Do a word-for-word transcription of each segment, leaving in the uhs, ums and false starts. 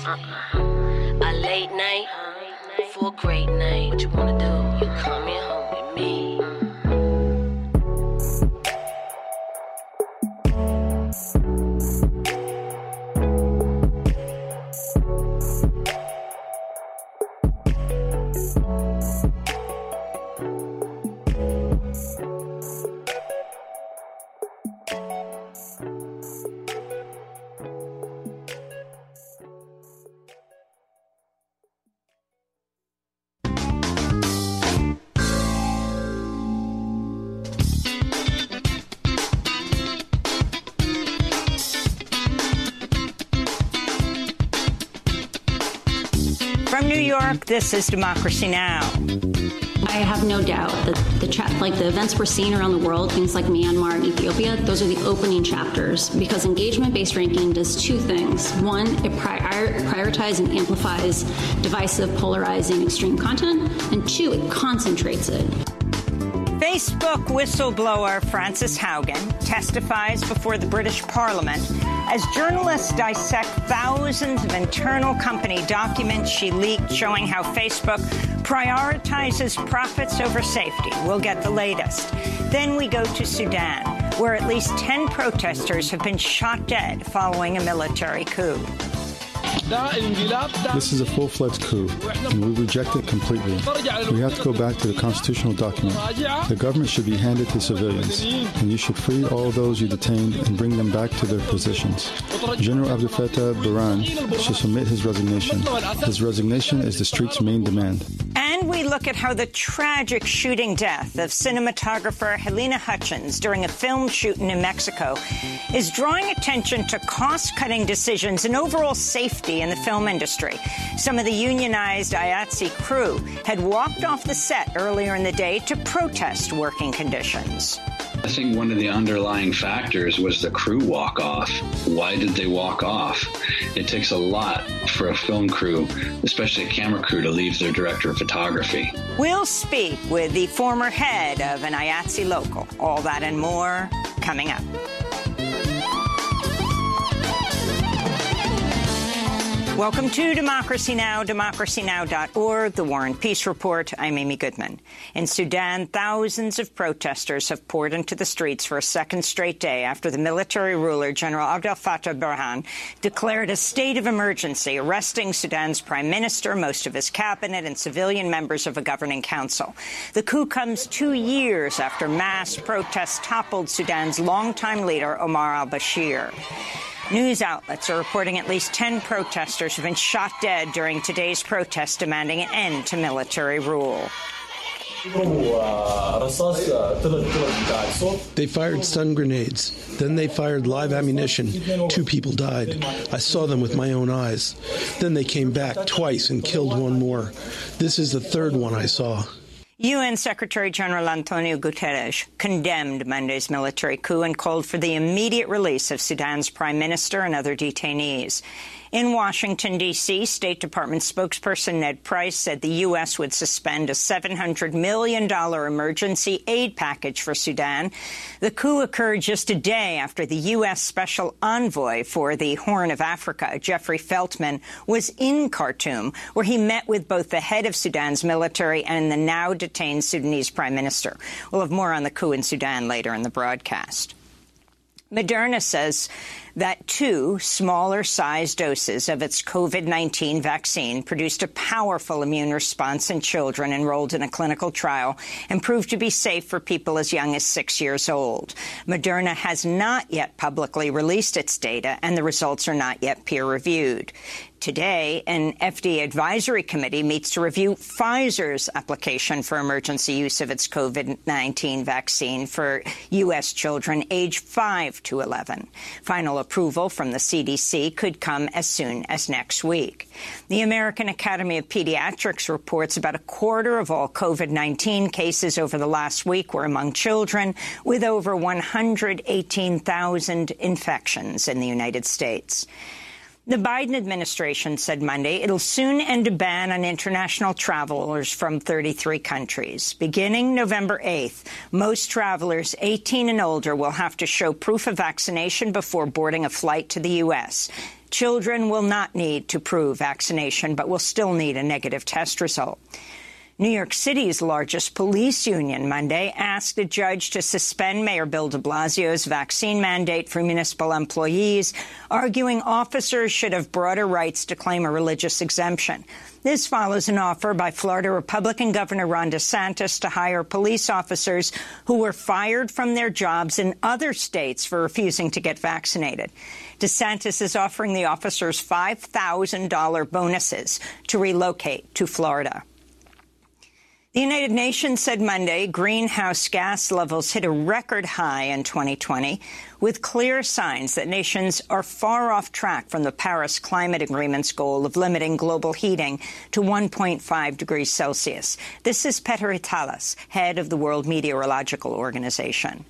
Uh-uh. A late night for a great night. What you wanna do? You coming home with me. From New York, this is Democracy Now! I have no doubt that the cha- like the events we're seeing around the world, things like Myanmar and Ethiopia, those are the opening chapters, because engagement-based ranking does two things. One, it prior- prioritizes and amplifies divisive, polarizing, extreme content, and two, it concentrates it. Facebook whistleblower Frances Haugen testifies before the British Parliament as journalists dissect thousands of internal company documents she leaked showing how Facebook prioritizes profits over safety. We'll get the latest. Then we go to Sudan, where at least ten protesters have been shot dead following a military coup. This is a full-fledged coup, and we reject it completely. We have to go back to the constitutional document. The government should be handed to civilians, and you should free all those you detained and bring them back to their positions. General Abdel Fattah Burhan should submit his resignation. His resignation is the street's main demand. And we look at how the tragic shooting death of cinematographer Helena Hutchins during a film shoot in New Mexico is drawing attention to cost-cutting decisions and overall safety in the film industry. Some of the unionized I A T S E crew had walked off the set earlier in the day to protest working conditions. I think one of the underlying factors was the crew walk off. Why did they walk off? It takes a lot for a film crew, especially a camera crew, to leave their director of photography. We'll speak with the former head of an I A T S E local. All that and more coming up. Welcome to Democracy Now!, democracy now dot org, the War and Peace Report. I'm Amy Goodman. In Sudan, thousands of protesters have poured into the streets for a second straight day after the military ruler, General Abdel Fattah Burhan, declared a state of emergency, arresting Sudan's prime minister, most of his cabinet, and civilian members of a governing council. The coup comes two years after mass protests toppled Sudan's longtime leader, Omar al-Bashir. News outlets are reporting at least ten protesters have been shot dead during today's protest demanding an end to military rule. They fired stun grenades. Then they fired live ammunition. Two people died. I saw them with my own eyes. Then they came back twice and killed one more. This is the third one I saw. U N Secretary General Antonio Guterres condemned Monday's military coup and called for the immediate release of Sudan's prime minister and other detainees. In Washington, D C, State Department spokesperson Ned Price said the U S would suspend a seven hundred million dollars emergency aid package for Sudan. The coup occurred just a day after the U S Special Envoy for the Horn of Africa, Jeffrey Feltman, was in Khartoum, where he met with both the head of Sudan's military and the now-detained Sudanese prime minister. We'll have more on the coup in Sudan later in the broadcast. Moderna says that two smaller-sized doses of its COVID nineteen vaccine produced a powerful immune response in children enrolled in a clinical trial and proved to be safe for people as young as six years old. Moderna has not yet publicly released its data, and the results are not yet peer-reviewed. Today, an F D A advisory committee meets to review Pfizer's application for emergency use of its COVID nineteen vaccine for U S children aged five to eleven. Final approval from the C D C could come as soon as next week. The American Academy of Pediatrics reports about a quarter of all COVID nineteen cases over the last week were among children, with over one hundred eighteen thousand infections in the United States. The Biden administration said Monday it'll soon end a ban on international travelers from thirty-three countries. Beginning November eighth, most travelers eighteen and older will have to show proof of vaccination before boarding a flight to the U S. Children will not need to prove vaccination, but will still need a negative test result. New York City's largest police union Monday asked a judge to suspend Mayor Bill de Blasio's vaccine mandate for municipal employees, arguing officers should have broader rights to claim a religious exemption. This follows an offer by Florida Republican Governor Ron DeSantis to hire police officers who were fired from their jobs in other states for refusing to get vaccinated. DeSantis is offering the officers five thousand dollars bonuses to relocate to Florida. The United Nations said Monday greenhouse gas levels hit a record high in twenty twenty, with clear signs that nations are far off track from the Paris Climate Agreement's goal of limiting global heating to one point five degrees Celsius. This is Peter Italas, head of the World Meteorological Organization.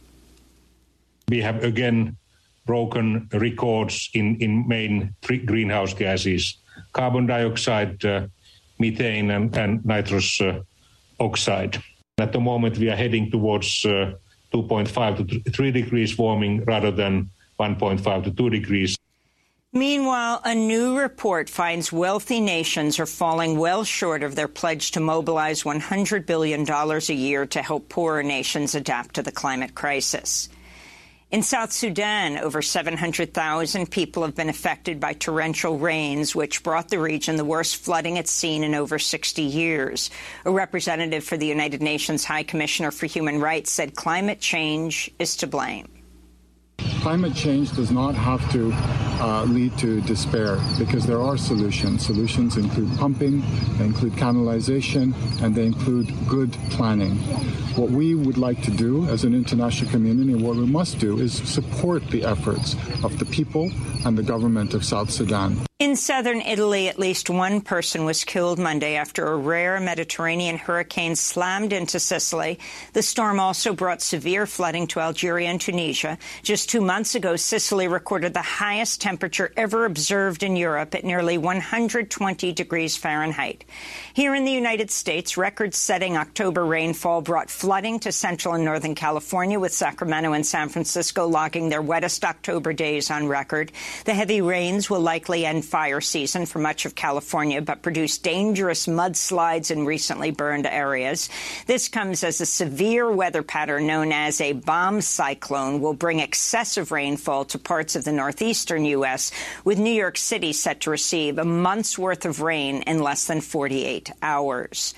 We have again broken records in, in main three greenhouse gases, carbon dioxide, uh, methane and, and nitrous uh, oxide. At the moment, we are heading towards uh, two point five to three degrees warming rather than one point five to two degrees. Meanwhile, a new report finds wealthy nations are falling well short of their pledge to mobilize one hundred billion dollars a year to help poorer nations adapt to the climate crisis. In South Sudan, over seven hundred thousand people have been affected by torrential rains, which brought the region the worst flooding it's seen in over sixty years. A representative for the United Nations High Commissioner for Human Rights said climate change is to blame. Climate change does not have to uh, lead to despair, because there are solutions. Solutions include pumping, they include canalization, and they include good planning. What we would like to do as an international community, and what we must do, is support the efforts of the people and the government of South Sudan. In southern Italy, at least one person was killed Monday after a rare Mediterranean hurricane slammed into Sicily. The storm also brought severe flooding to Algeria and Tunisia. Just two months ago, Sicily recorded the highest temperature ever observed in Europe at nearly one hundred twenty degrees Fahrenheit. Here in the United States, record-setting October rainfall brought flooding to central and northern California, with Sacramento and San Francisco logging their wettest October days on record. The heavy rains will likely end fire season for much of California, but produce dangerous mudslides in recently burned areas. This comes as a severe weather pattern known as a bomb cyclone will bring excessive rainfall to parts of the northeastern U S, with New York City set to receive a month's worth of rain in less than forty-eight hours.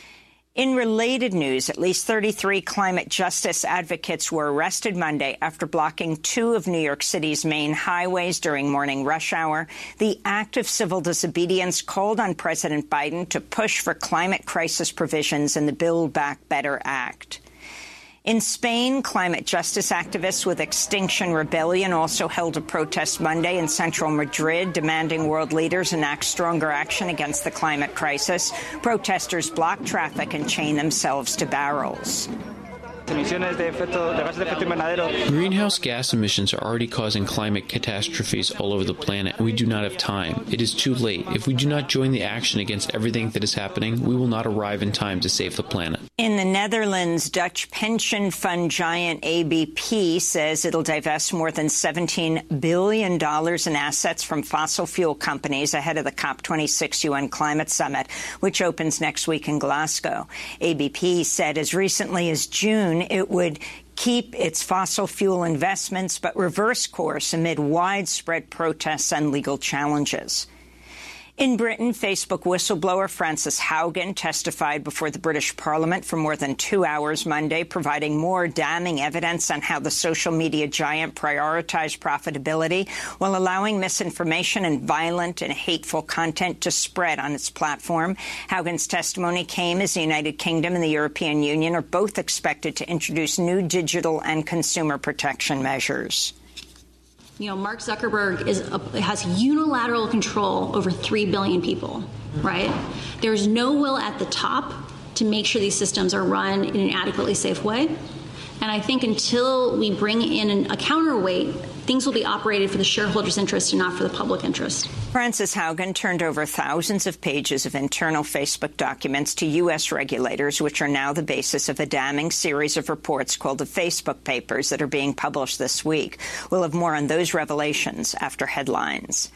In related news, at least thirty-three climate justice advocates were arrested Monday after blocking two of New York City's main highways during morning rush hour. The act of civil disobedience called on President Biden to push for climate crisis provisions in the Build Back Better Act. In Spain, climate justice activists with Extinction Rebellion also held a protest Monday in central Madrid, demanding world leaders enact stronger action against the climate crisis. Protesters blocked traffic and chained themselves to barrels. Greenhouse gas emissions are already causing climate catastrophes all over the planet, and we do not have time. It is too late. If we do not join the action against everything that is happening, we will not arrive in time to save the planet. In the Netherlands, Dutch pension fund giant A B P says it'll divest more than seventeen billion dollars in assets from fossil fuel companies ahead of the COP twenty-six U N Climate Summit, which opens next week in Glasgow. A B P said as recently as June it would keep its fossil fuel investments but reverse course amid widespread protests and legal challenges. In Britain, Facebook whistleblower Frances Haugen testified before the British Parliament for more than two hours Monday, providing more damning evidence on how the social media giant prioritized profitability while allowing misinformation and violent and hateful content to spread on its platform. Haugen's testimony came as the United Kingdom and the European Union are both expected to introduce new digital and consumer protection measures. You know, Mark Zuckerberg is a, has unilateral control over three billion people, right? There's no will at the top to make sure these systems are run in an adequately safe way. And I think until we bring in an, a counterweight, things will be operated for the shareholders' interest and not for the public interest. Frances Haugen turned over thousands of pages of internal Facebook documents to U S regulators, which are now the basis of a damning series of reports called the Facebook Papers that are being published this week. We'll have more on those revelations after headlines.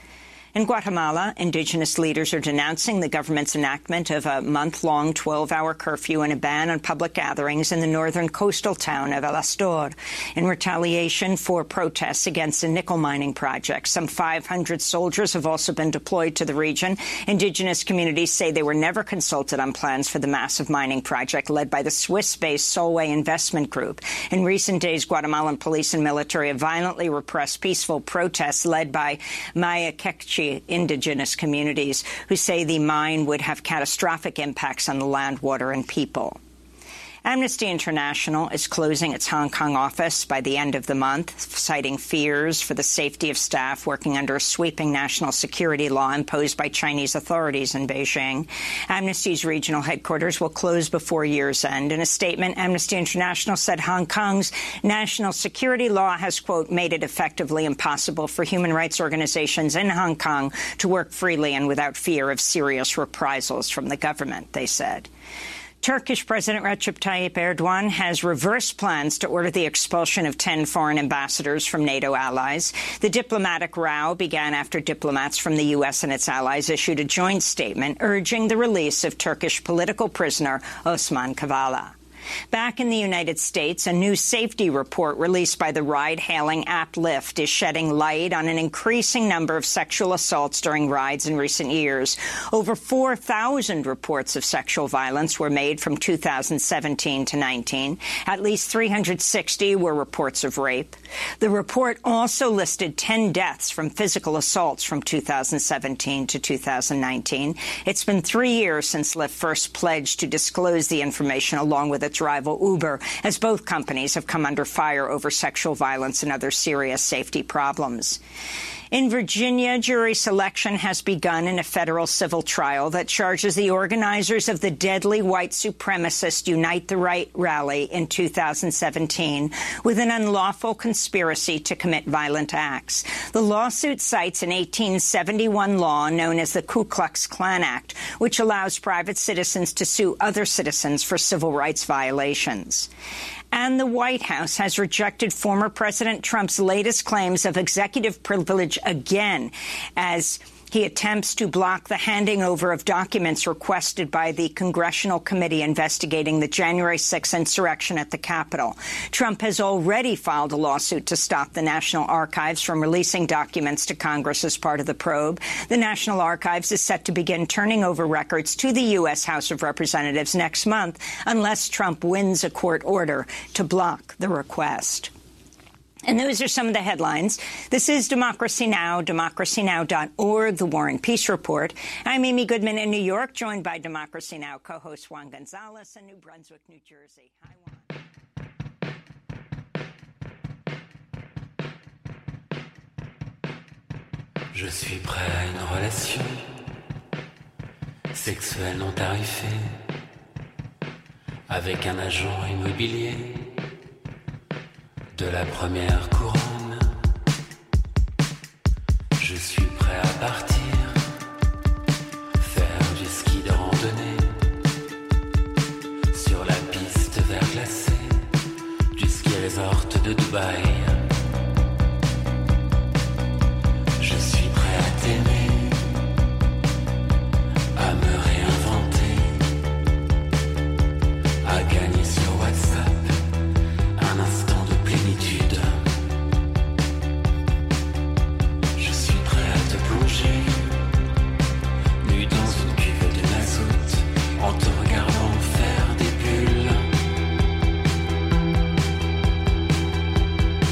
In Guatemala, indigenous leaders are denouncing the government's enactment of a month-long twelve-hour curfew and a ban on public gatherings in the northern coastal town of El Astor in retaliation for protests against a nickel mining project. Some five hundred soldiers have also been deployed to the region. Indigenous communities say they were never consulted on plans for the massive mining project led by the Swiss-based Solway Investment Group. In recent days, Guatemalan police and military have violently repressed peaceful protests led by Maya Quechua indigenous communities who say the mine would have catastrophic impacts on the land, water, and people. Amnesty International is closing its Hong Kong office by the end of the month, citing fears for the safety of staff working under a sweeping national security law imposed by Chinese authorities in Beijing. Amnesty's regional headquarters will close before year's end. In a statement, Amnesty International said Hong Kong's national security law has, quote, made it effectively impossible for human rights organizations in Hong Kong to work freely and without fear of serious reprisals from the government, they said. Turkish President Recep Tayyip Erdogan has reversed plans to order the expulsion of ten foreign ambassadors from NATO allies. The diplomatic row began after diplomats from the U S and its allies issued a joint statement urging the release of Turkish political prisoner Osman Kavala. Back in the United States, a new safety report released by the ride-hailing app Lyft is shedding light on an increasing number of sexual assaults during rides in recent years. Over four thousand reports of sexual violence were made from two thousand seventeen to nineteen. At least three hundred sixty were reports of rape. The report also listed ten deaths from physical assaults from two thousand seventeen to two thousand nineteen. It's been three years since Lyft first pledged to disclose the information along with its rival Uber, as both companies have come under fire over sexual violence and other serious safety problems. In Virginia, jury selection has begun in a federal civil trial that charges the organizers of the deadly white supremacist Unite the Right rally in two thousand seventeen with an unlawful conspiracy to commit violent acts. The lawsuit cites an eighteen seventy-one law known as the Ku Klux Klan Act, which allows private citizens to sue other citizens for civil rights violations. And the White House has rejected former President Trump's latest claims of executive privilege again as he attempts to block the handing over of documents requested by the congressional committee investigating the January sixth insurrection at the Capitol. Trump has already filed a lawsuit to stop the National Archives from releasing documents to Congress as part of the probe. The National Archives is set to begin turning over records to the U S House of Representatives next month unless Trump wins a court order to block the request. And those are some of the headlines. This is Democracy Now!, democracy now dot org, The War and Peace Report. I'm Amy Goodman in New York, joined by Democracy Now! Co-host Juan Gonzalez in New Brunswick, New Jersey. Hi, Juan. Je suis prêt à une relation sexuelle non tarifée avec un agent immobilier de la première couronne. Je suis prêt à partir, faire du ski de randonnée sur la piste verglacée du ski resort de Dubaï. Je suis prêt à t'aimer, à me réinventer, à gagner sur WhatsApp un instant. Je suis prêt à te plonger, nu dans une cuve de mazout, en te regardant faire des bulles.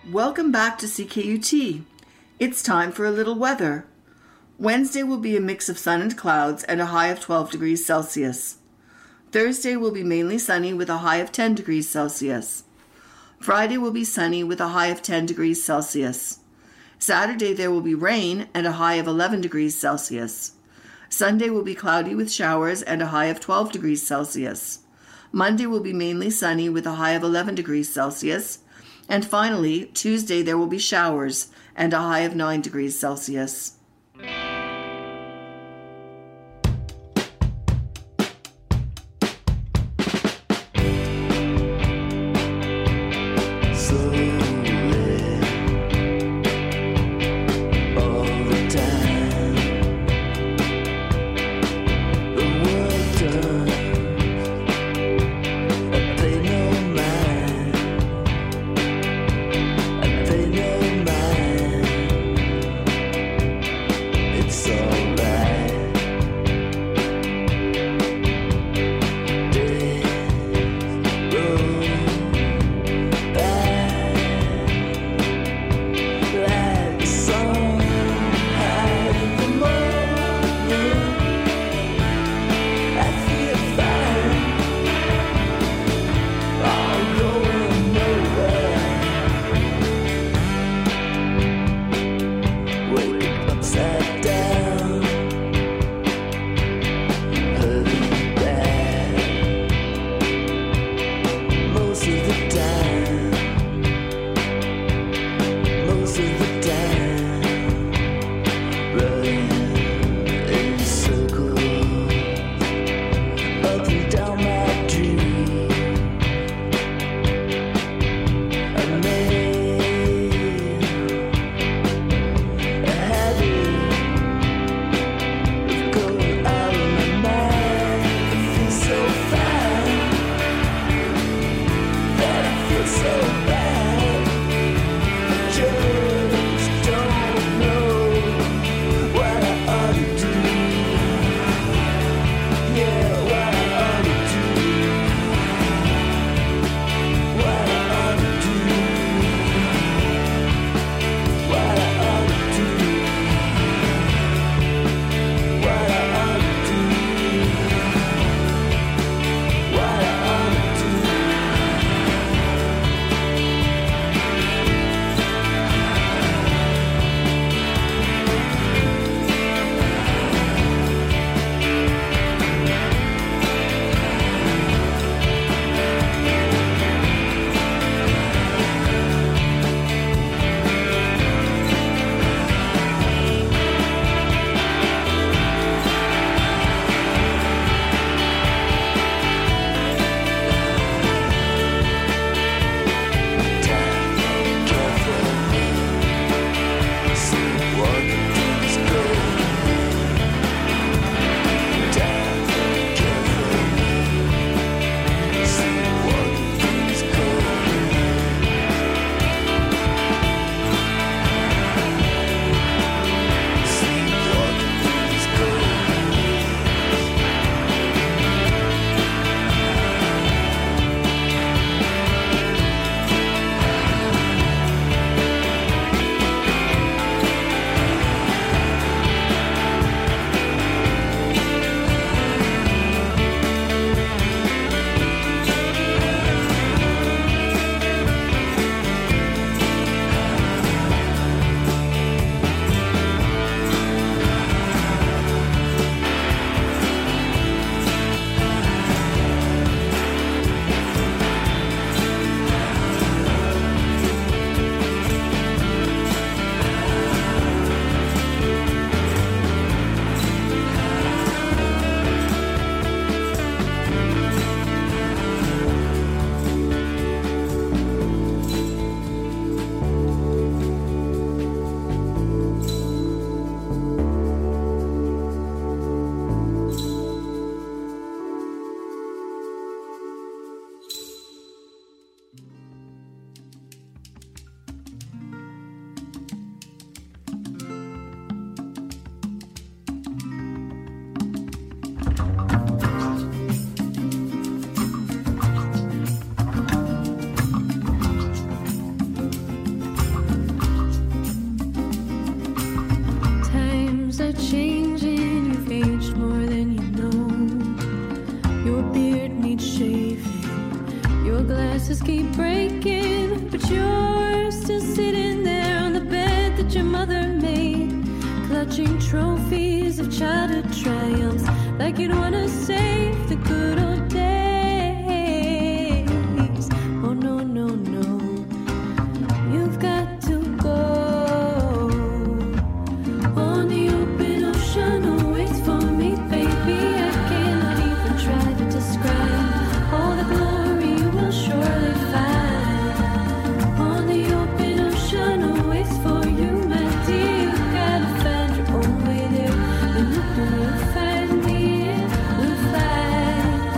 Welcome back to C K U T. It's time for a little weather. Wednesday will be a mix of sun and clouds and a high of twelve degrees Celsius. Thursday will be mainly sunny with a high of ten degrees Celsius. Friday will be sunny with a high of ten degrees Celsius. Saturday there will be rain and a high of eleven degrees Celsius. Sunday will be cloudy with showers and a high of twelve degrees Celsius. Monday will be mainly sunny with a high of eleven degrees Celsius. And finally, Tuesday there will be showers and a high of nine degrees Celsius. your mother made, clutching trophies of childhood triumphs, like you'd want to save the good old days. Oh no, no, no, you've got to go. On the open ocean awaits for me, baby. I cannot even try to describe all the glory you will surely find. On the open ocean awaits for you, my dear. You gotta find your own way there, and you will find me. We'll fly.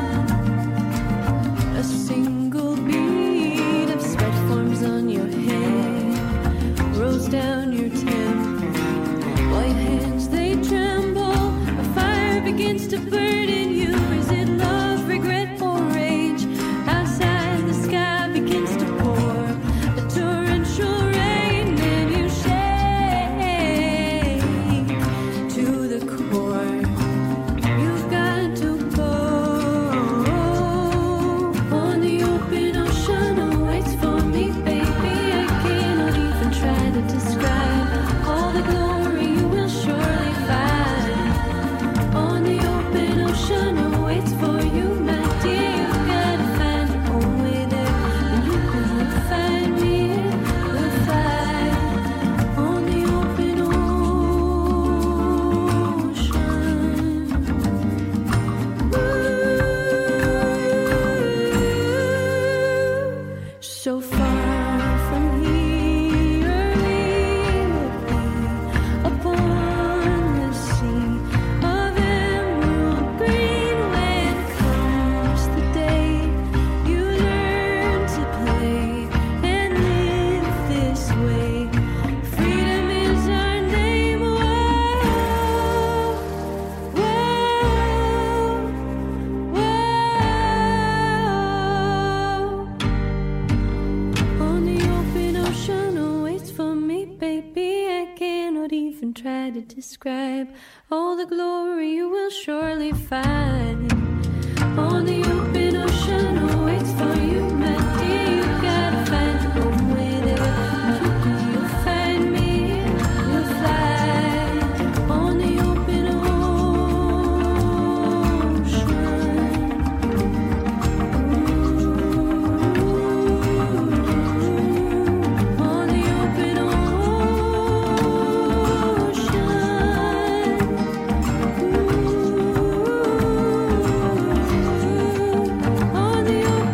A single bead of sweat forms on your head, rolls down your temple. While your hands they tremble, a fire begins to burn in you. Is it love, regret, or rage? Outside the sky begins to pour a torrential rain, and you shake to the core. You've got to go. On the open ocean awaits for me, baby. I cannot even try to describe all the glory you will surely find. On the open ocean awaits for you, my dear. You gotta find your own way there, and you will find me. We'll fly on the open ocean. So far from here, we will be upon the sea of emerald green. When comes the day you learn to play and live this way, freedom is our name. Whoa, whoa. On the open ocean awaits for me, baby. I cannot even try to describe all the glory you will surely find. On the open ocean awaits for you, my dear. You gotta find your own way there, and you'll find me. We'll fly on the open ocean. On the open ocean. On the open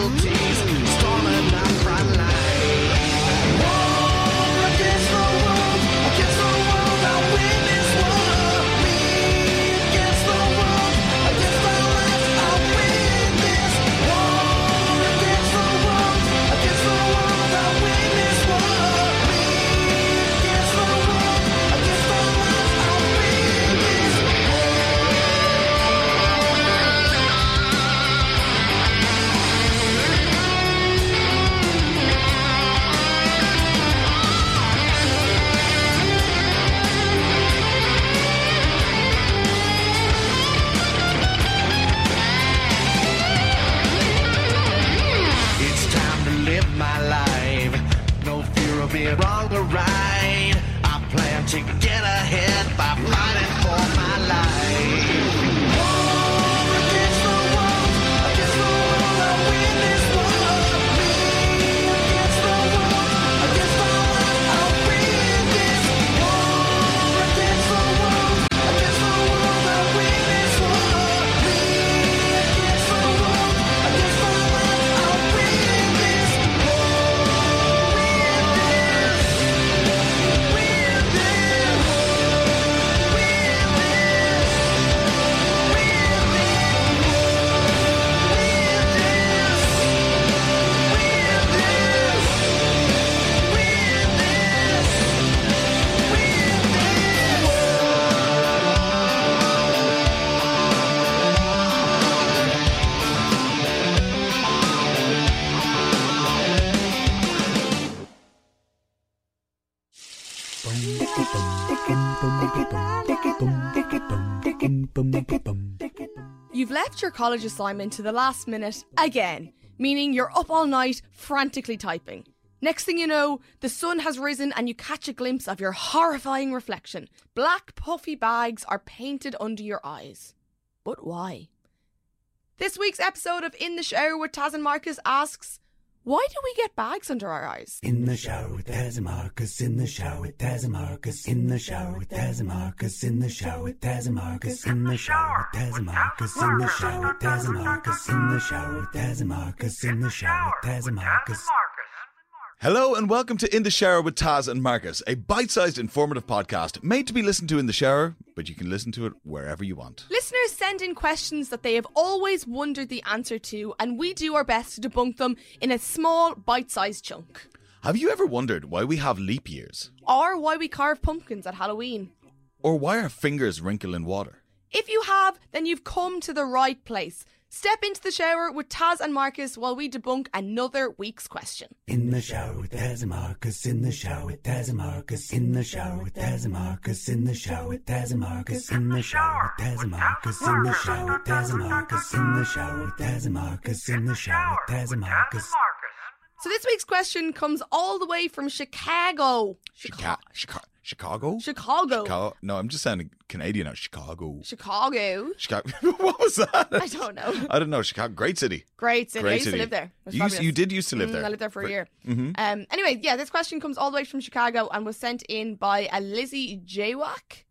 casualties, storming our front line. War against the world, against the world, I'll win this war. Me against the world, against our lives, I'll win this war. Against the world, against the world, I'll win this war. Me against the world, against our lives, I'll win this war. It's time to live my life. No fear of being wrong or right. I plan to get ahead by fighting for my life. War against the world, against the world, I'll win this war. Me against the world, against our lives, I'll win this war. Against the world, against the world, I'll win this war. Me against the world, against our lives, I'll win this war. Win this, win this, You've left your college assignment to the last minute again, meaning you're up all night frantically typing. Next thing you know, the sun has risen and you catch a glimpse of your horrifying reflection. Black puffy bags are painted under your eyes. But why? This week's episode of In the Shower with Taz and Marcus asks, why do we get bags under our eyes? In the shower with Taz and Marcus, in the shower with Taz and Marcus, in the shower with Taz and Marcus, in the shower with Taz and Marcus, in the shower with Taz and Marcus, in the shower with Taz and Marcus, in the shower with Taz and Marcus, in the shower with Taz and Marcus. Hello and welcome to In the Shower with Taz and Marcus, a bite-sized informative podcast made to be listened to in the shower, but you can listen to it wherever you want. Listeners send in questions that they have always wondered the answer to, and we do our best to debunk them in a small, bite-sized chunk. Have you ever wondered why we have leap years? Or why we carve pumpkins at Halloween? Or why our fingers wrinkle in water? If you have, then you've come to the right place. Step into the shower with Taz and Marcus while we debunk another week's question. In the shower with Taz and Marcus, in the shower with Taz and Marcus, in the shower with Taz and Marcus, in the shower with Taz and Marcus, in the shower with Taz and Marcus, in the shower with Taz and Marcus, in the shower with Taz and Marcus, in the shower with Taz and Marcus. So this week's question comes all the way from Chicago. Chica- Chica- Chicago? Chicago. Chicago? No, I'm just sounding Canadian now. Chicago. Chicago. Chicago. What was that? I don't know. I don't know. Chicago. Great city. Great city. Great I used city. to live there. It was You, fabulous. you did used to live Mm, there. I lived there for a year. Mm-hmm. Um. Anyway, yeah, this question comes all the way from Chicago and was sent in by a Lizzie Jaywak.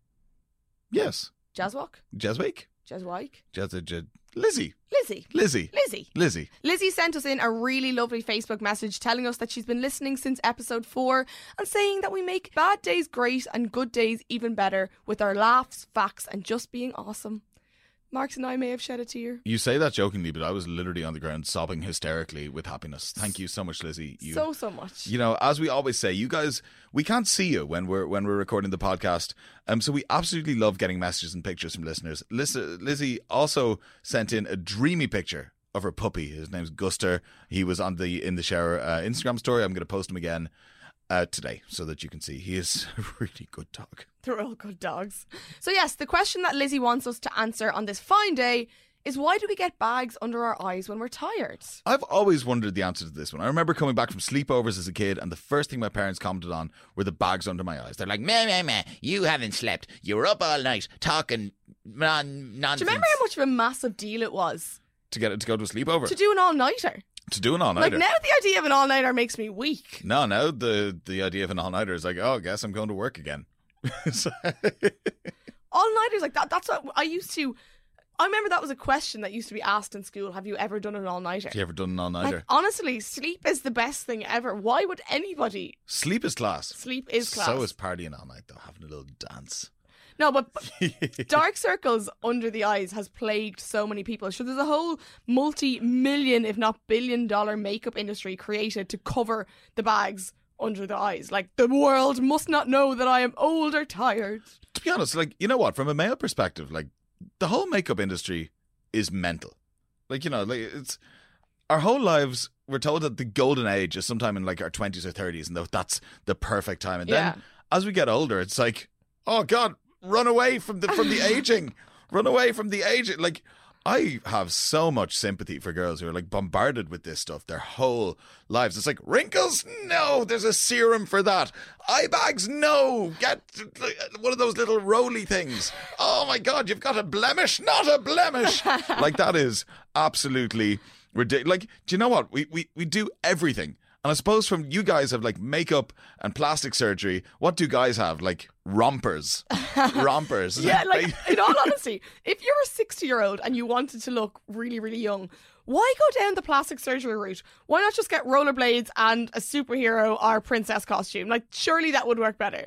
Yes. Jazzwalk? Jeswick? Jazzwike? Jazz- J- Lizzie. Lizzie. Lizzie. Lizzie. Lizzie. Lizzie sent us in a really lovely Facebook message telling us that she's been listening since episode four and saying that we make bad days great and good days even better with our laughs, facts, and just being awesome. Marks and I may have shed a tear. You say that jokingly, but I was literally on the ground sobbing hysterically with happiness. Thank you so much, Lizzie. You, so, so much. You know, as we always say, you guys, we can't see you when we're when we're recording the podcast. Um, so we absolutely love getting messages and pictures from listeners. Liz- Lizzie also sent in a dreamy picture of her puppy. His name's Guster. He was on the In the Shower uh, Instagram story. I'm going to post him again uh, today so that you can see. He is a really good dog. They're all good dogs. So yes, the question that Lizzie wants us to answer on this fine day is, why do we get bags under our eyes when we're tired? I've always wondered the answer to this one. I remember coming back from sleepovers as a kid, and the first thing my parents commented on were the bags under my eyes. They're like, meh, meh, meh, you haven't slept. You were up all night talking non- nonsense. Do you remember how much of a massive deal it was To get it to go to a sleepover? to do an all-nighter? To do an all-nighter? Like, now the idea of an all-nighter makes me weak. No, now the, the idea of an all-nighter is like, oh, I guess I'm going to work again. So- All-nighters, like that, that's what I used to... I remember that was a question that used to be asked in school. Have you ever done an all-nighter? Have you ever done an all-nighter? Like, honestly, sleep is the best thing ever. Why would anybody? Sleep is class. Sleep is class. So is partying all night, though, having a little dance. No, but dark circles under the eyes has plagued so many people. So there's a whole multi-million, if not billion-dollar makeup industry created to cover the bags under the eyes. Like, the world must not know that I am old or tired. To be honest, like, you know what? From a male perspective, like, the whole makeup industry is mental. Like, you know, like it's our whole lives. We're told that the golden age is sometime in like our twenties or thirties, and that's the perfect time. And Yeah. then as we get older, it's like, oh God, run away from the from the aging, run away from the aging. Like, I have so much sympathy for girls who are like bombarded with this stuff their whole lives. It's like, wrinkles? No, there's a serum for that. Eye bags? No. Get one of those little roly things. Oh my God, you've got a blemish? Not a blemish. Like, that is absolutely ridiculous. Like, do you know what? We, we, we do everything. And I suppose from you guys have like makeup and plastic surgery. What do guys have? Like rompers. Rompers. Yeah, like, in all honesty, if you're a sixty-year-old and you wanted to look really, really young, why go down the plastic surgery route? Why not just get rollerblades and a superhero or princess costume? Like, surely that would work better.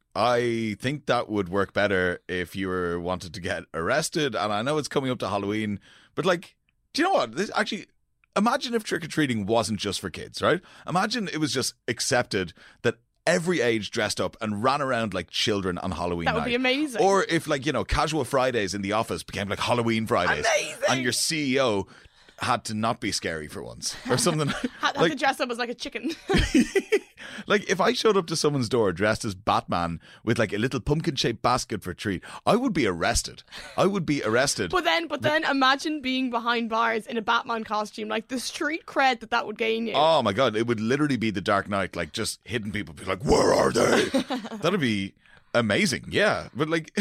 I think that would work better if you were wanted to get arrested. And I know it's coming up to Halloween, but like, do you know what? This actually... Imagine if trick-or-treating wasn't just for kids, right? Imagine it was just accepted that every age dressed up and ran around like children on Halloween night. That would be amazing. Or if, like, you know, casual Fridays in the office became like Halloween Fridays. Amazing. And your C E O had to not be scary for once or something. Had, had like, to dress up as like a chicken. like, if I showed up to someone's door dressed as Batman with like a little pumpkin-shaped basket for a treat, I would be arrested. I would be arrested. But then, but then imagine being behind bars in a Batman costume. Like, the street cred that that would gain you. Oh my God, it would literally be the Dark Knight, like just hidden people be like, where are they? That'd be amazing, yeah. But like,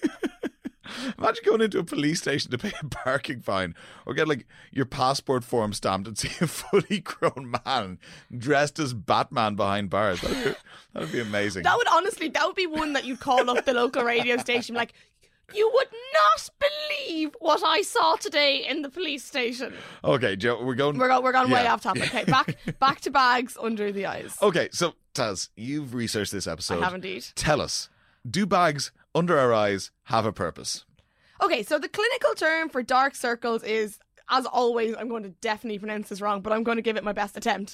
imagine going into a police station to pay a parking fine or get like your passport form stamped and see a fully grown man dressed as Batman behind bars. That'd be, that'd be amazing. That would honestly, that would be one that you'd call up the local radio station like, you would not believe what I saw today in the police station. Okay, Joe, we're going... We're, go, we're going way yeah. off topic. Okay, back back to bags under the eyes. Okay, so Taz, you've researched this episode. I have indeed. Tell us, do bags under our eyes have a purpose? Okay, so the clinical term for dark circles is, as always, I'm going to definitely pronounce this wrong, but I'm going to give it my best attempt.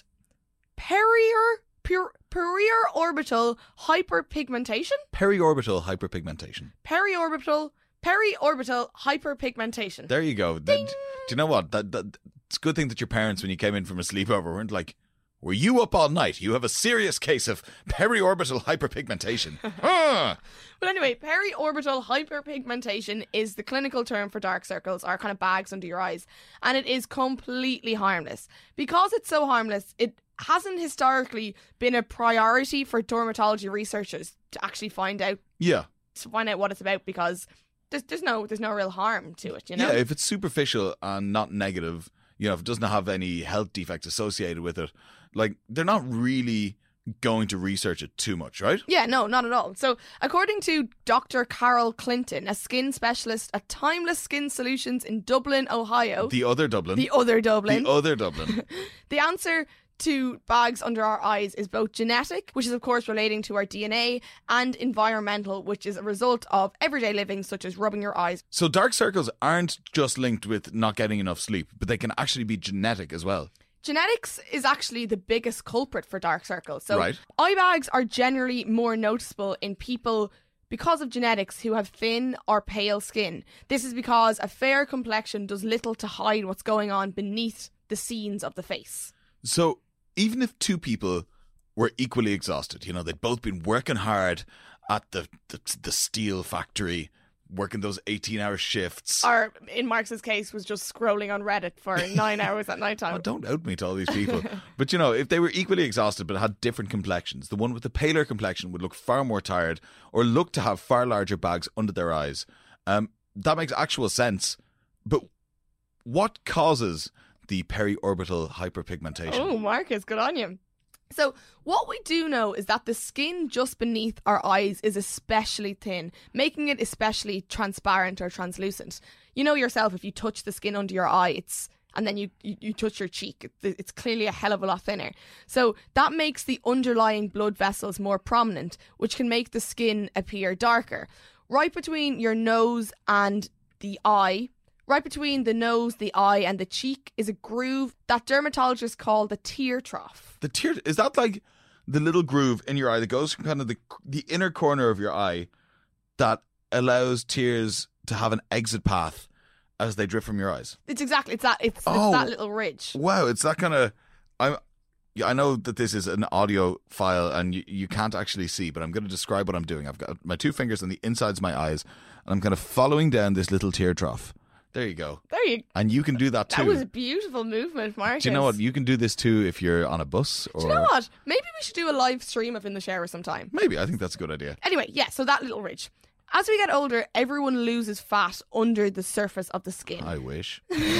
Perior, per, periorbital hyperpigmentation? Periorbital hyperpigmentation. Periorbital, periorbital hyperpigmentation. There you go. The, do you know what? That, that, it's a good thing that your parents, when you came in from a sleepover, weren't like, were you up all night? You have a serious case of periorbital hyperpigmentation. ah! But anyway, periorbital hyperpigmentation is the clinical term for dark circles, or kind of bags under your eyes. And it is completely harmless. Because it's so harmless, it hasn't historically been a priority for dermatology researchers to actually find out Yeah. to find out what it's about, because there's there's no there's no real harm to it, you know? Yeah, if it's superficial and not negative, you know, if it doesn't have any health defects associated with it, like, they're not really going to research it too much, right? Yeah, no, not at all. So, according to Doctor Carol Clinton, a skin specialist at Timeless Skin Solutions in Dublin, Ohio. The other Dublin. The other Dublin. The other Dublin. The answer to bags under our eyes is both genetic, which is of course relating to our D N A, and environmental, which is a result of everyday living, such as rubbing your eyes. So dark circles aren't just linked with not getting enough sleep, but they can actually be genetic as well. Genetics is actually the biggest culprit for dark circles. So Right. eye bags are generally more noticeable in people because of genetics who have thin or pale skin. This is because a fair complexion does little to hide what's going on beneath the scenes of the face. So even if two people were equally exhausted, you know, they'd both been working hard at the the, the steel factory, working those eighteen-hour shifts. Or, in Marx's case, was just scrolling on Reddit for nine hours at night time. Oh, don't out me to all these people. But, you know, if they were equally exhausted but had different complexions, the one with the paler complexion would look far more tired or look to have far larger bags under their eyes. Um, that makes actual sense. But what causes the periorbital hyperpigmentation? Oh, Marcus, good on you. So what we do know is that the skin just beneath our eyes is especially thin, making it especially transparent or translucent. You know yourself, if you touch the skin under your eye, it's and then you, you, you touch your cheek, it's clearly a hell of a lot thinner. So that makes the underlying blood vessels more prominent, which can make the skin appear darker. Right between your nose and the eye, right between the nose, the eye and the cheek is a groove that dermatologists call the tear trough. The tear, is that like the little groove in your eye that goes from kind of the the inner corner of your eye that allows tears to have an exit path as they drip from your eyes? It's exactly, it's that, it's, Oh. it's that little ridge. Wow, it's that kind of. I'm. Yeah, I know that this is an audio file and you, you can't actually see, but I'm going to describe what I'm doing. I've got my two fingers on the insides of my eyes, and I'm kind of following down this little tear trough. There you go. There you And you can do that too. That was a beautiful movement, Marcus. Do you know what? You can do this too if you're on a bus. Or Do you know what? Maybe we should do a live stream of In the Shower sometime. Maybe. I think that's a good idea. Anyway, yeah, so that little ridge. As we get older, everyone loses fat under the surface of the skin. I wish.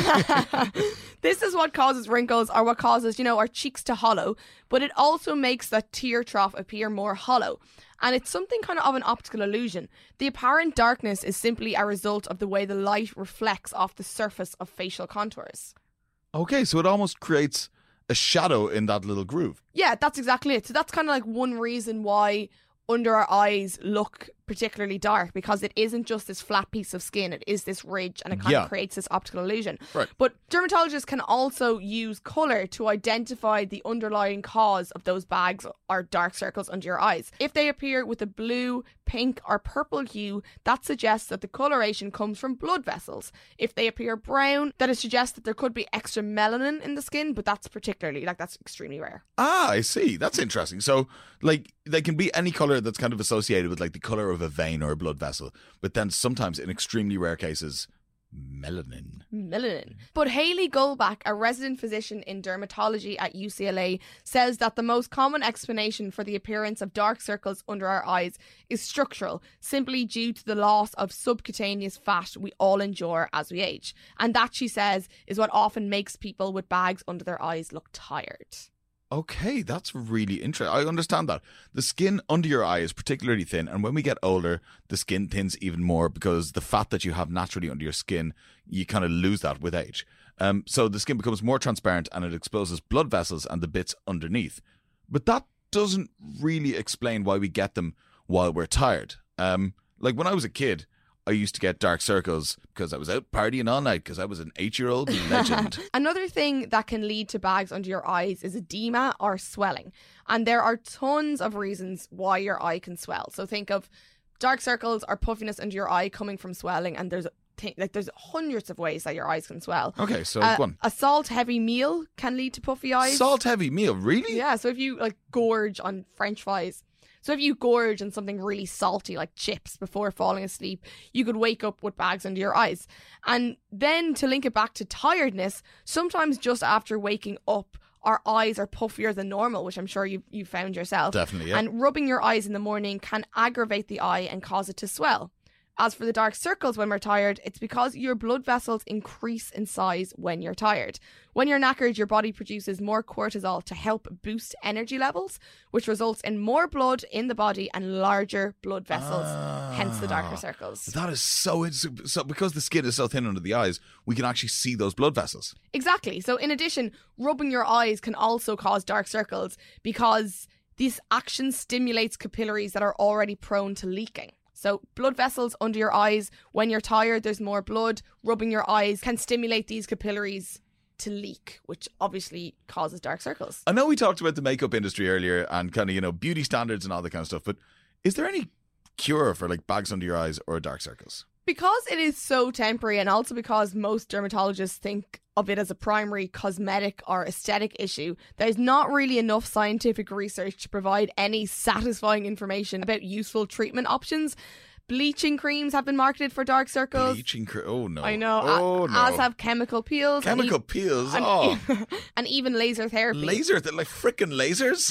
This is what causes wrinkles or what causes, you know, our cheeks to hollow, but it also makes that tear trough appear more hollow. And it's something kind of of an optical illusion. The apparent darkness is simply a result of the way the light reflects off the surface of facial contours. Okay, so it almost creates a shadow in that little groove. Yeah, that's exactly it. So that's kind of like one reason why under our eyes look particularly dark, because it isn't just this flat piece of skin, it is this ridge, and it kind Yeah. of creates this optical illusion. Right. But dermatologists can also use colour to identify the underlying cause of those bags or dark circles under your eyes. If they appear with a blue, pink or purple hue, that suggests that the coloration comes from blood vessels. If they appear brown, then it suggests that there could be extra melanin in the skin, but that's particularly, like, that's extremely rare. Ah, I see. That's interesting. So, like, they can be any color that's kind of associated with, like, the color of a vein or a blood vessel, but then sometimes, in extremely rare cases, melanin. Melanin. But Haley Goldbach, a resident physician in dermatology at U C L A, says that the most common explanation for the appearance of dark circles under our eyes is structural, simply due to the loss of subcutaneous fat we all endure as we age. And that, she says, is what often makes people with bags under their eyes look tired. Okay, that's really interesting. I understand that. The skin under your eye is particularly thin, and when we get older, the skin thins even more because the fat that you have naturally under your skin, you kind of lose that with age. Um, so the skin becomes more transparent and it exposes blood vessels and the bits underneath. But that doesn't really explain why we get them while we're tired. Um, like when I was a kid, I used to get dark circles because I was out partying all night because I was an eight-year-old legend. Another thing that can lead to bags under your eyes is edema or swelling. And there are tons of reasons why your eye can swell. So think of dark circles or puffiness under your eye coming from swelling, and there's th- like there's hundreds of ways that your eyes can swell. Okay, so Uh, go on. a salt-heavy meal can lead to puffy eyes. Salt-heavy meal, really? Yeah, so if you like gorge on French fries, so if you gorge on something really salty like chips before falling asleep, you could wake up with bags under your eyes. And then to link it back to tiredness, sometimes just after waking up, our eyes are puffier than normal, which I'm sure you you found yourself. Definitely, yeah. And rubbing your eyes in the morning can aggravate the eye and cause it to swell. As for the dark circles when we're tired, it's because your blood vessels increase in size when you're tired. When you're knackered, your body produces more cortisol to help boost energy levels, which results in more blood in the body and larger blood vessels, hence the darker circles. That is so, so because the skin is so thin under the eyes, we can actually see those blood vessels. Exactly. So in addition, rubbing your eyes can also cause dark circles because this action stimulates capillaries that are already prone to leaking. So blood vessels under your eyes, when you're tired, there's more blood. Rubbing your eyes can stimulate these capillaries to leak, which obviously causes dark circles. I know we talked about the makeup industry earlier and kind of, you know, beauty standards and all that kind of stuff, but is there any cure for like bags under your eyes or dark circles? Because it is so temporary, and also because most dermatologists think of it as a primary cosmetic or aesthetic issue, there's not really enough scientific research to provide any satisfying information about useful treatment options. Bleaching creams have been marketed for dark circles. Bleaching cream? Oh no. I know. Oh a- no. As have chemical peels. Chemical and e- peels? And, Oh. and even laser therapy. Laser? They're like freaking lasers?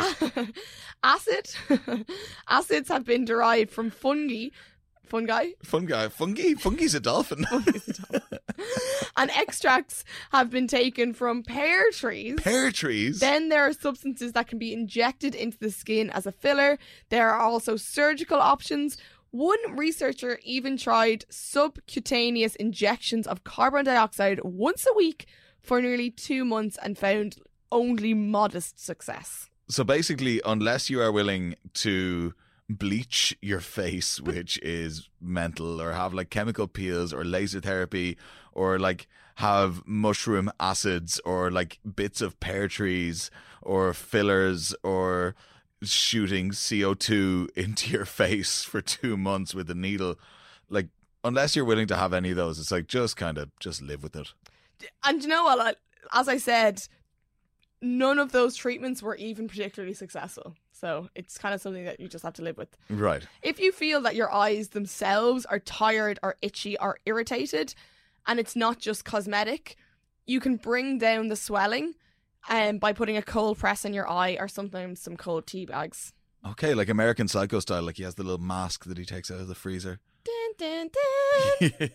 Acid. Acids have been derived from fungi. Fungi? Fungi. Fungi? Fungi's a dolphin. And extracts have been taken from pear trees. Pear trees? Then there are substances that can be injected into the skin as a filler. There are also surgical options. One researcher even tried subcutaneous injections of carbon dioxide once a week for nearly two months and found only modest success. So basically, unless you are willing to bleach your face, which is mental, or have like chemical peels or laser therapy, or like have mushroom acids or like bits of pear trees or fillers or shooting C O two into your face for two months with a needle, like unless you're willing to have any of those, it's like just kind of just live with it. And you know what? As I said, none of those treatments were even particularly successful. So it's kind of something that you just have to live with. Right. If you feel that your eyes themselves are tired or itchy or irritated, and it's not just cosmetic, you can bring down the swelling um, by putting a cold press in your eye or sometimes some cold tea bags. Okay, like American Psycho style, like he has the little mask that he takes out of the freezer. Dun, dun, dun.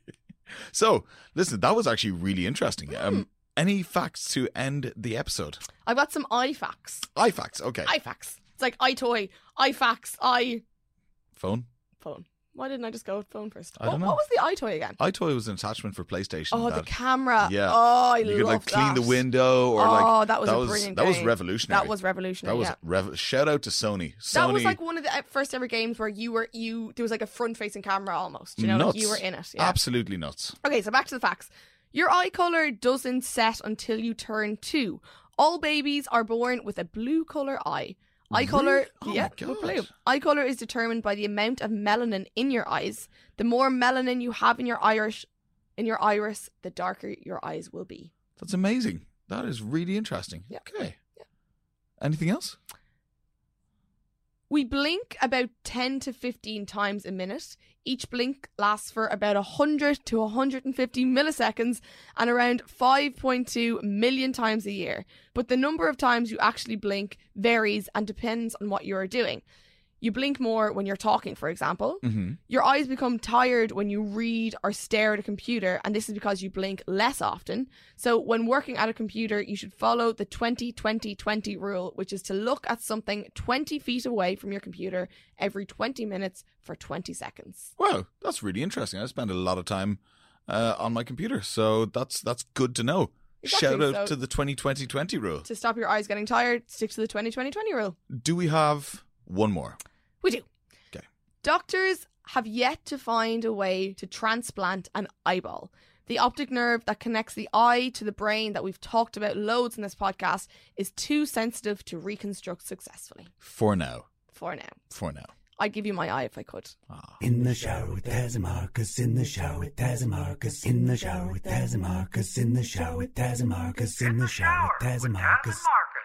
So, listen, that was actually really interesting. Mm. Um, any facts to end the episode? I've got some eye facts. Eye facts, okay. Eye facts. It's like eye toy, eye facts, eye Phone? phone. Why didn't I just go with phone first? I don't what, know. what was the eye toy again? iToy was an attachment for PlayStation. Oh, that, the camera. Yeah. Oh, I you love could like that. clean the window or oh, like that was that a was brilliant that was game. revolutionary. That was revolutionary. That was yeah. rev- shout out to Sony. Sony. That was like one of the first ever games where you were you there was like a front facing camera almost. You know, nuts. like you were in it. Yeah. Absolutely nuts. Okay, so back to the facts. Your eye colour doesn't set until you turn two. All babies are born with a blue colour eye. Eye colour, Really? Oh yeah, my with God. blue. Eye colour is determined by the amount of melanin in your eyes. The more melanin you have in your iris, in your iris, the darker your eyes will be. That's amazing. That is really interesting. Yeah. Okay. Yeah. Anything else? We blink about ten to fifteen times a minute. Each blink lasts for about one hundred to one hundred fifty milliseconds and around five point two million times a year. But the number of times you actually blink varies and depends on what you are doing. You blink more when you're talking, for example. Mm-hmm. Your eyes become tired when you read or stare at a computer, and this is because you blink less often. So when working at a computer, you should follow the twenty twenty twenty rule, which is to look at something twenty feet away from your computer every twenty minutes for twenty seconds. Wow, that's really interesting. I spend a lot of time uh, on my computer, so that's that's good to know. Exactly, Shout out so- to the twenty twenty twenty rule. To stop your eyes getting tired, stick to the twenty twenty twenty rule. Do we have one more? We do. Okay. Doctors have yet to find a way to transplant an eyeball. The optic nerve that connects the eye to the brain that we've talked about loads in this podcast is too sensitive to reconstruct successfully. For now. For now. For now. I'd give you my eye if I could. In the shower with Taz and Marcus, in the shower with Taz and Marcus, in the shower with Taz and Marcus, in the shower with Taz and Marcus, in the shower with Taz and Marcus.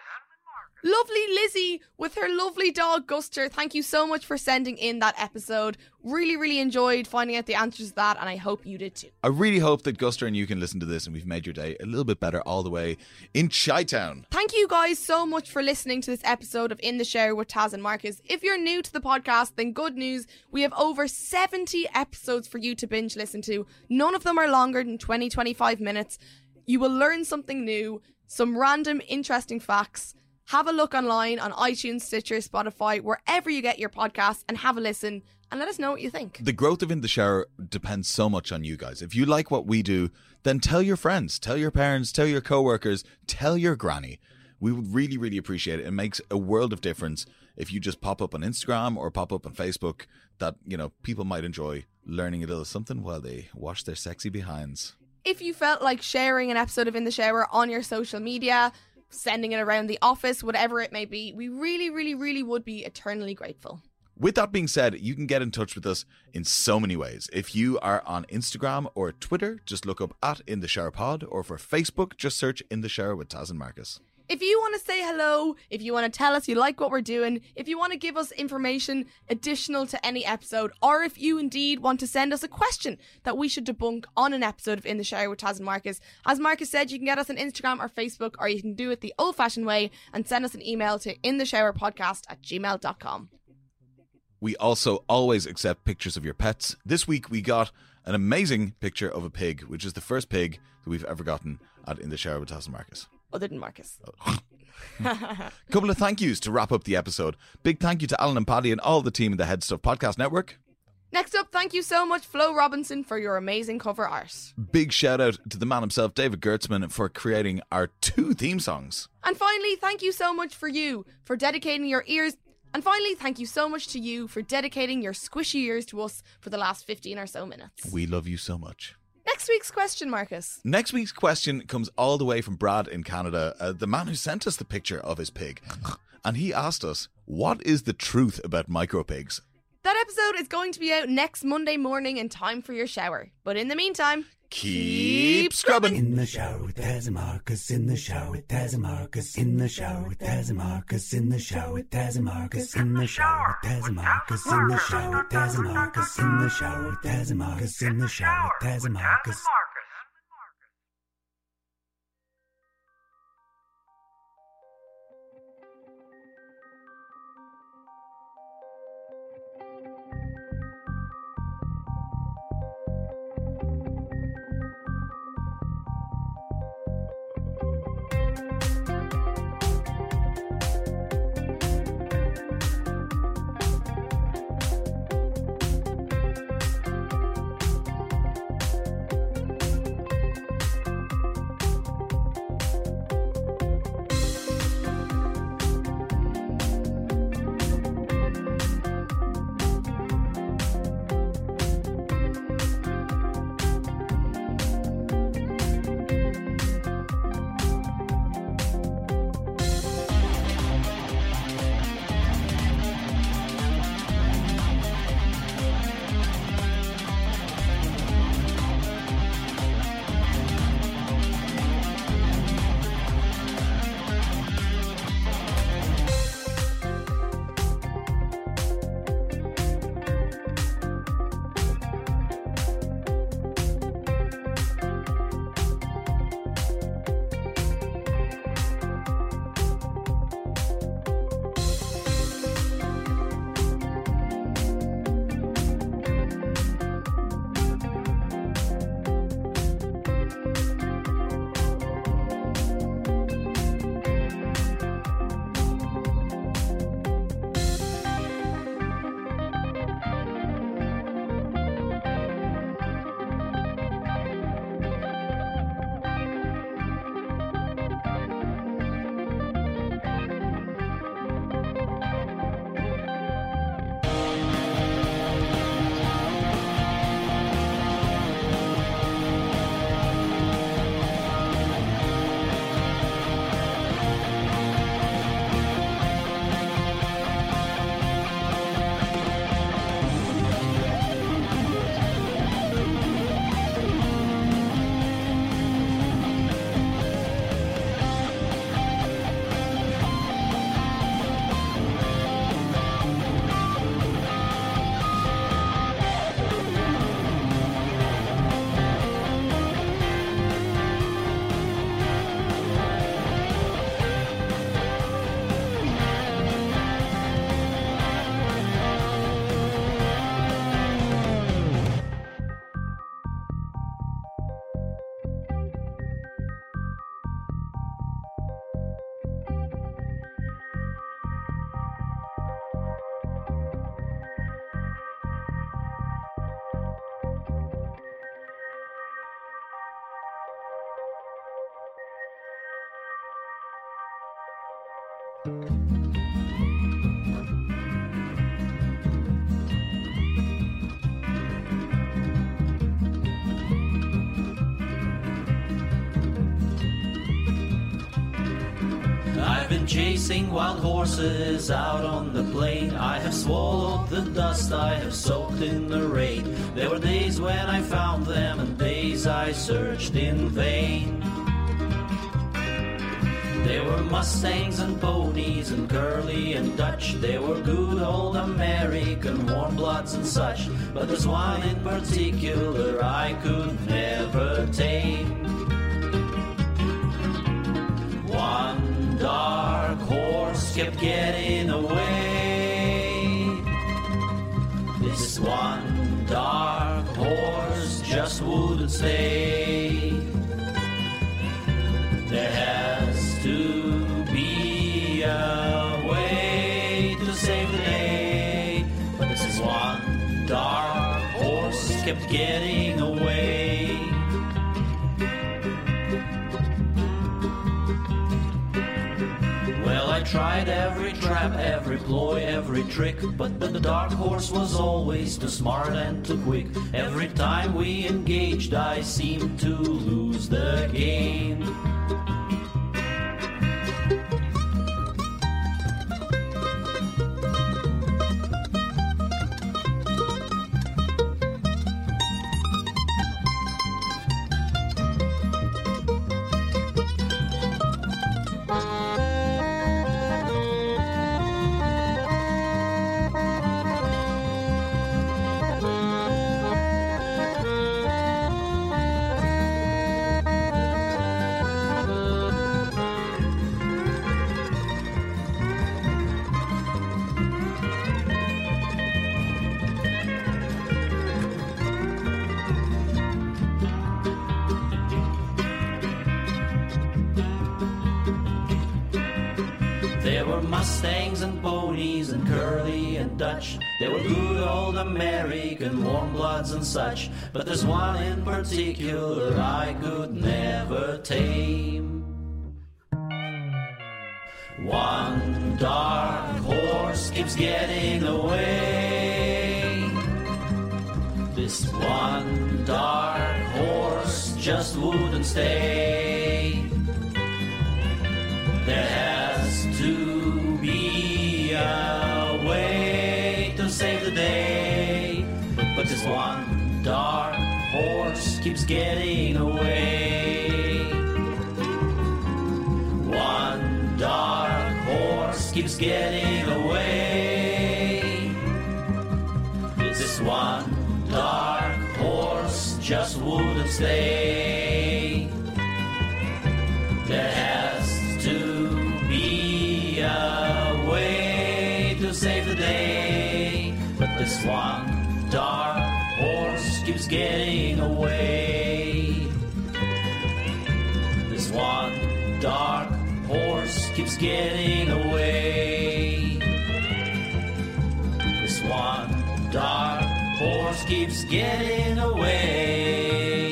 Lovely Lizzie with her lovely dog Guster. Thank you so much for sending in that episode. Really, really enjoyed finding out the answers to that, and I hope you did too. I really hope that Guster and you can listen to this and we've made your day a little bit better all the way in Chi-Town. Thank you guys so much for listening to this episode of In the Shower with Taz and Marcus. If you're new to the podcast, then good news. We have over seventy episodes for you to binge listen to. None of them are longer than twenty to twenty-five minutes. You will learn something new, some random interesting facts. Have a look online on iTunes, Stitcher, Spotify, wherever you get your podcasts, and have a listen and let us know what you think. The growth of In the Shower depends so much on you guys. If you like what we do, then tell your friends, tell your parents, tell your coworkers, tell your granny. We would really, really appreciate it. It makes a world of difference if you just pop up on Instagram or pop up on Facebook that, you know, people might enjoy learning a little something while they wash their sexy behinds. If you felt like sharing an episode of In the Shower on your social media, sending it around the office, whatever it may be, we really, really, really would be eternally grateful. With that being said, you can get in touch with us in so many ways. If you are on Instagram or Twitter, just look up at In the Shower Pod, or for Facebook, just search In the Shower with Taz and Marcus. If you want to say hello, if you want to tell us you like what we're doing, if you want to give us information additional to any episode, or if you indeed want to send us a question that we should debunk on an episode of In the Shower with Taz and Marcus, as Marcus said, you can get us on Instagram or Facebook, or you can do it the old-fashioned way and send us an email to intheshowerpodcast at gmail dot com. We also always accept pictures of your pets. This week we got an amazing picture of a pig, which is the first pig that we've ever gotten at In the Shower with Taz and Marcus. Other than Marcus. Couple of thank yous to wrap up the episode. Big thank you to Alan and Paddy and all the team in the Head Stuff Podcast Network. Next up, thank you so much, Flo Robinson, for your amazing cover art. Big shout out to the man himself, David Gertzman, for creating our two theme songs. And finally, thank you so much for you, for dedicating your ears. And finally, thank you so much to you for dedicating your squishy ears to us for the last fifteen or so minutes. We love you so much. Next week's question, Marcus. Next week's question comes all the way from Brad in Canada, uh, the man who sent us the picture of his pig. And he asked us, what is the truth about micropigs? That episode is going to be out next Monday morning in time for your shower. But in the meantime, keep scrubbing. In the shower with Taz and Marcus, in the shower with Taz and Marcus, in the shower with Taz and Marcus, in the shower with Taz and Marcus, in the shower with Taz and Marcus, in the shower with Taz and Marcus, in the shower with Taz and Marcus, in the shower with Taz and Marcus. I've been chasing wild horses out on the plain. I have swallowed the dust, I have soaked in the rain. There were days when I found them and days I searched in vain. There were Mustangs and ponies and curly and Dutch. There were good old American warm bloods and such. But there's one in particular I could never tame. One dark horse kept getting away. This one dark horse wouldn't stay. There has to be a way to save the day, but this is one dark horse kept getting away. Well, I tried every trap, every ploy, every trick, but the dark horse was always too smart and too quick. Every time we engaged, I seemed to lose the game. There were Mustangs and ponies and curly and Dutch. There were good old American warm bloods and such. But there's one in particular I could never tame. One dark horse keeps getting away. This one dark horse just wouldn't stay. There has to be a way to save the day, but, but this one dark horse keeps getting away. One dark horse keeps getting away. This one dark horse just wouldn't stay. There has to be a way to save the day, but this one dark horse keeps getting away. This one dark horse keeps getting away. This one dark horse keeps getting away.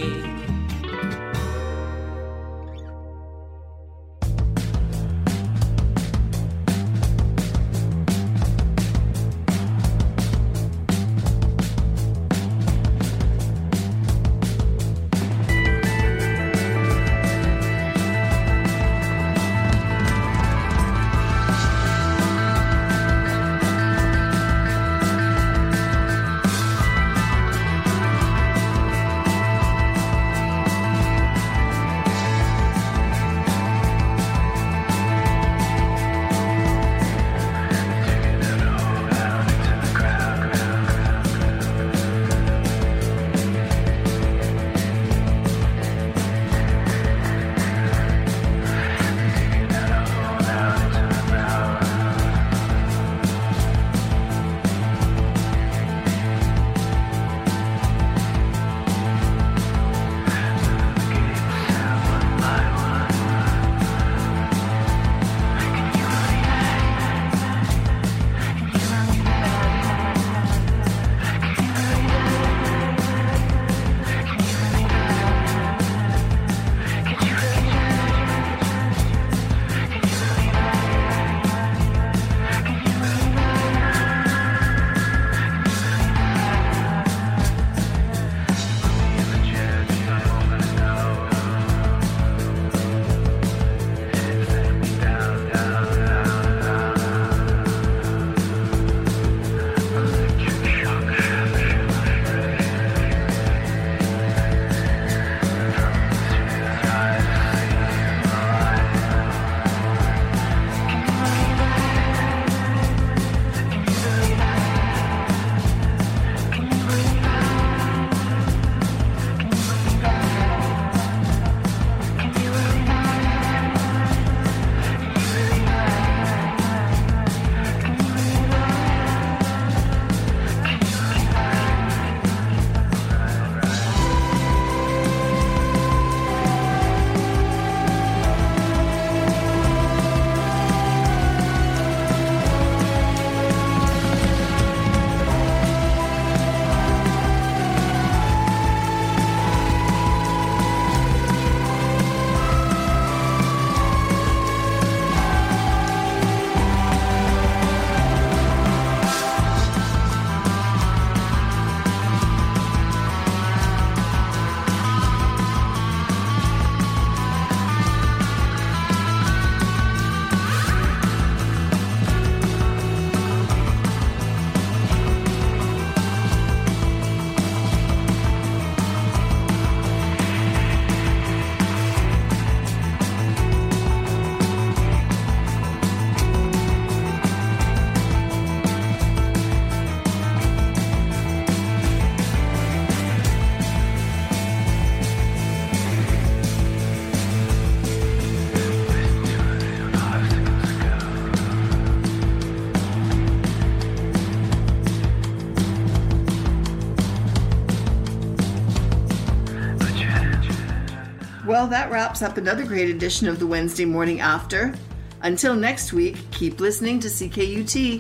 Well, that wraps up another great edition of the Wednesday Morning After. Until next week, keep listening to C K U T.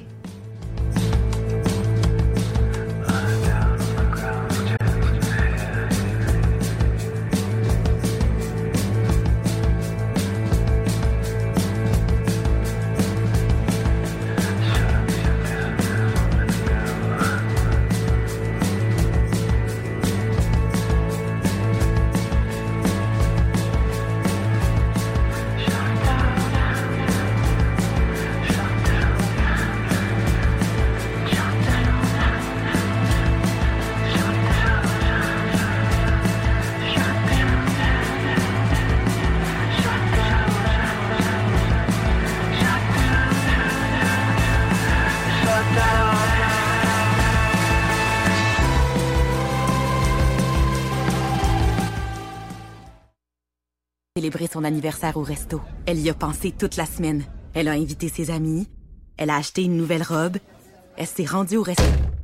Célébrer son anniversaire au resto. Elle y a pensé toute la semaine. Elle a invité ses amis. Elle a acheté une nouvelle robe. Elle s'est rendue au resto.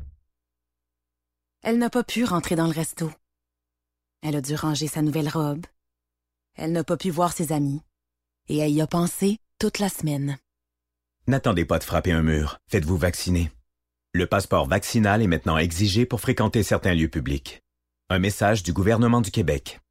Elle n'a pas pu rentrer dans le resto. Elle a dû ranger sa nouvelle robe. Elle n'a pas pu voir ses amis. Et elle y a pensé toute la semaine. N'attendez pas de frapper un mur. Faites-vous vacciner. Le passeport vaccinal est maintenant exigé pour fréquenter certains lieux publics. Un message du gouvernement du Québec.